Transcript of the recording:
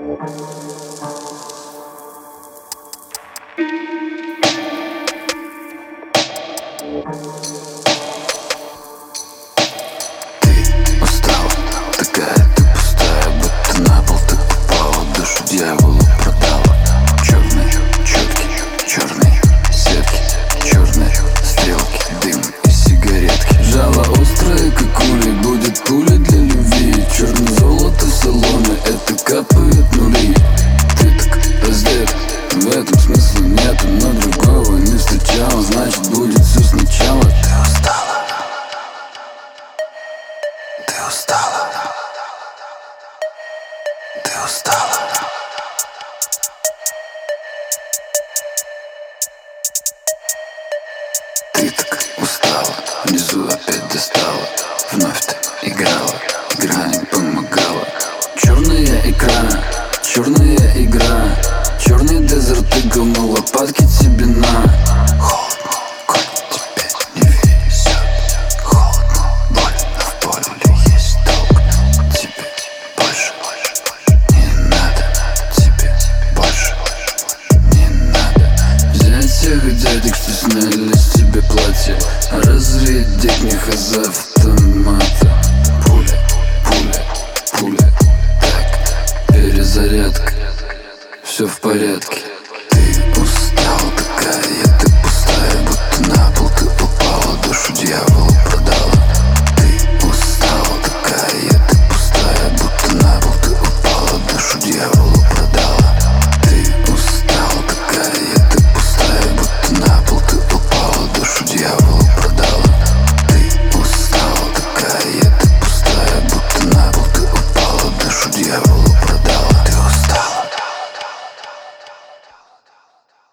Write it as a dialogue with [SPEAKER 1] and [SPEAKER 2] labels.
[SPEAKER 1] Устала, такая ты пустая, будто на пол ты попала, душу дьяволу продала. Черные четки, черные сетки, черные стрелки, дым и сигаретки. Жало острое, как ули, будет пуля для любви. Черное золото в салоне, это капают нули. Ты так раздет, в этом смысла нету, но другого не встречал, значит будет все сначала. Ты устала, ты устала. Ты так устала, внизу опять достала. Вновь ты играла, игра не помогала. Черная икра, черная игра, черный дезерт, ты говно, лопатки тебе на. Холодно, коль тебе не везет. Холодно, больно, в поле есть долг. Тебе больше не надо, тебе больше не надо. Взять всех дядек, что сняли с тебя платье, разрядить них из автомата. Пуля, пуля, пуля, так, перезарядка, все в порядке.